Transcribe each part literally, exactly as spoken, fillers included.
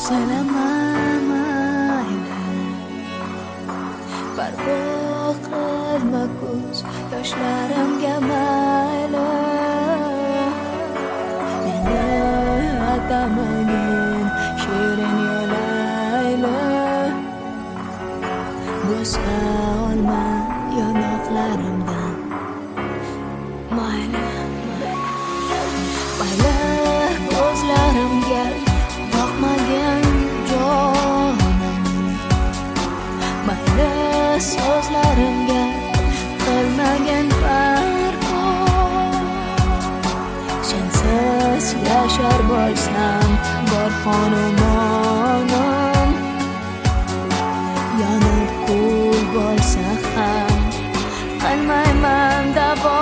Silaman mayli, parvo qilma ko'z yoshlarimga mayli. Meni atamagin shirin yo'layli, bo'sa olma yonoqlarimdan mayli. Mayli ko'zlarimga boqmagin jonim, mayli so'zlarimga qilmagin parvo. Sensiz yashar bo'lsam bor xonumonim, yonib kul bo'lsa ham qilmayman davo.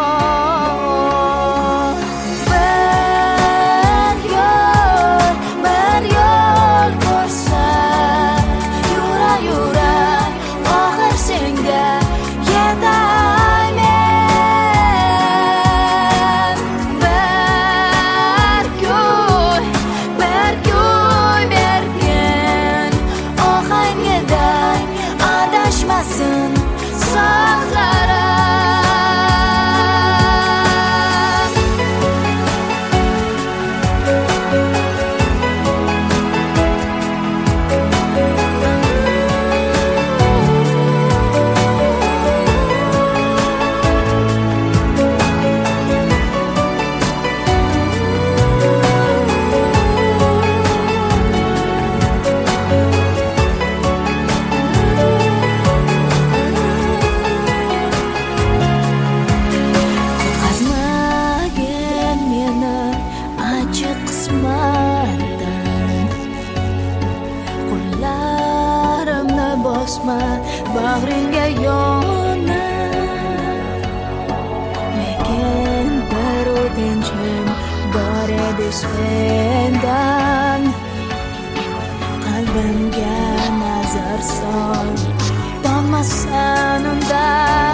Qo'llarimni bosma bag'ringga yonib, lekin bir o'tinchim bor edi sendan. Qalbimga nazar sol, donmasan undan.